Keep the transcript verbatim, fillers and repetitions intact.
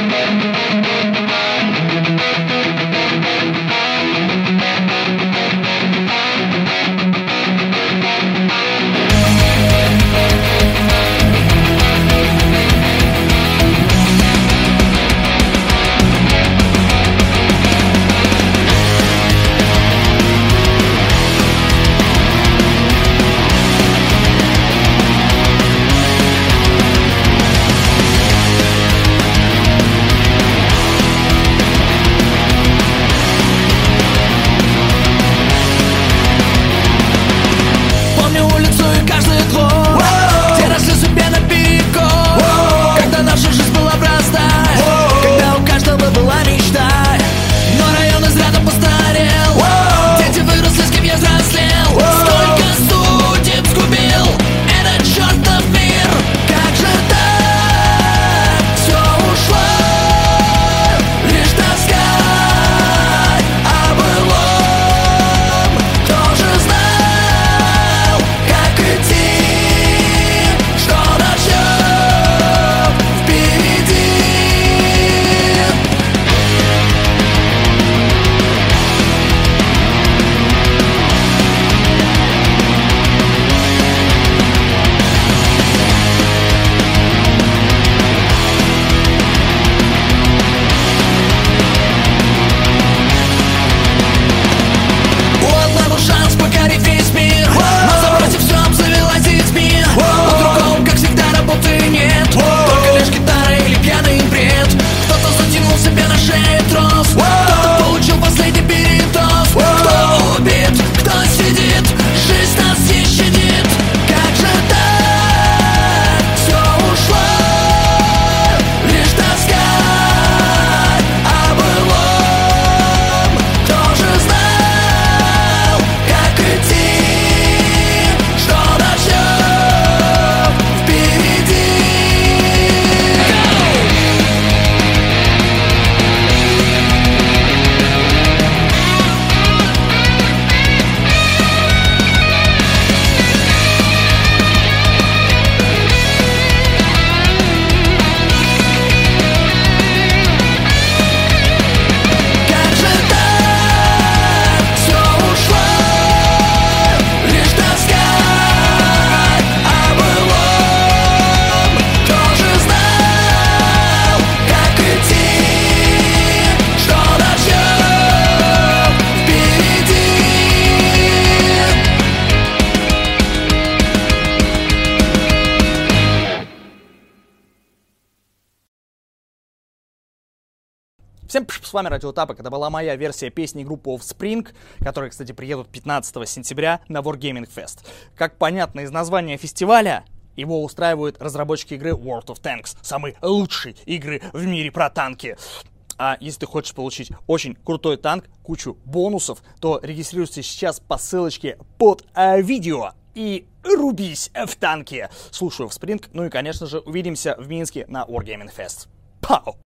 Всем привет, с вами Радио Тапок. Это была моя версия песни группы Offspring, которые, кстати, приедут пятнадцатого сентября на Wargaming Fest. Как понятно из названия фестиваля, его устраивают разработчики игры World of Tanks, самой лучшей игры в мире про танки. А если ты хочешь получить очень крутой танк, кучу бонусов, то регистрируйся сейчас по ссылочке под э, видео и рубись в танке. Слушаю Offspring, ну и, конечно же, увидимся в Минске на Wargaming Fest. Пау!